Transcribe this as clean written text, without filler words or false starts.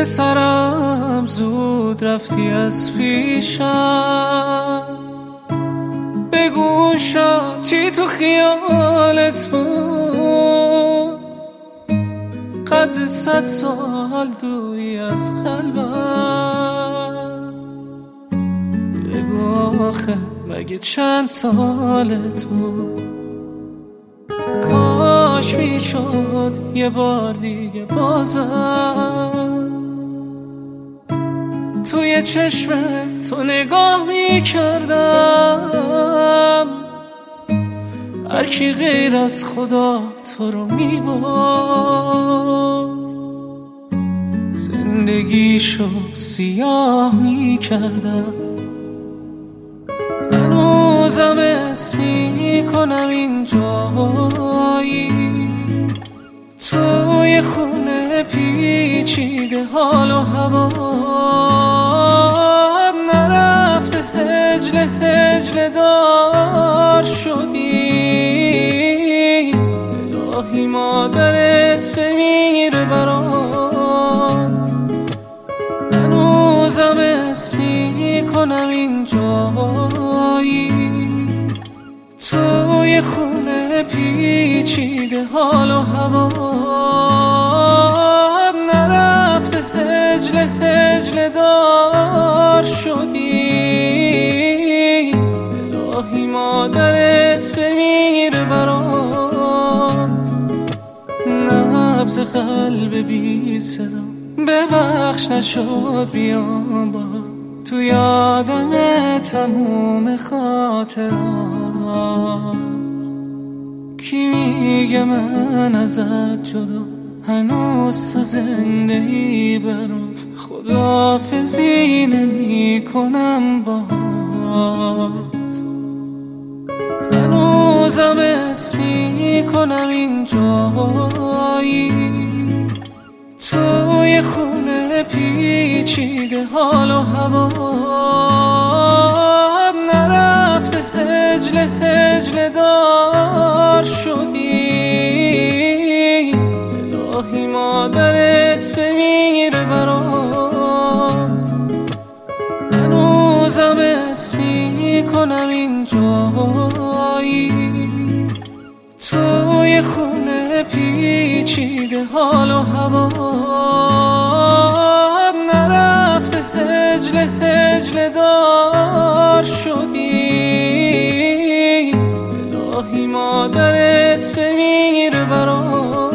پسرم زود رفتی از پیشم، بگو شاید تو خیالت بود، قد 100 سال دوری از قلبم. بگو آخه مگه چند سالت بود، کاش میشد یه بار دیگه بازم توی چشم تو نگاه میکردم. هر کی غیر از خدا تو رو میبرد، زندگیشو سیاه میکردم. هنوزم اسم میکنم این جایی، توی خونه پیچیده حال و هوا نرفته، هجله هجله دار شدی. الهی مادرت بمیره برات، هنوزم اسم میکنم این جایی، توی خونه پیچیده حال و هوا نرفته، هجله هجله دار شدی. الهی مادرت بمیره برات، نبض قلب بی صدا ببخش نشد بیام با تو یادم تموم خاطرات. کی میگه من ازت جدا، هنوز تو زنده ای برام، خداحافظی نمی کنم باهات. هنوزم اسم میکنم این جایی، توی خونه پیچیده حال و هوا نرفته، هجله هجله دار شدی. الهی مادرت بمیره برات، هنوزم اسم میکنم این جایی، توی خونه پیچیده حال و هوا نرفته، هجله هجله دار شدی. الهی مادرت بمیره برات.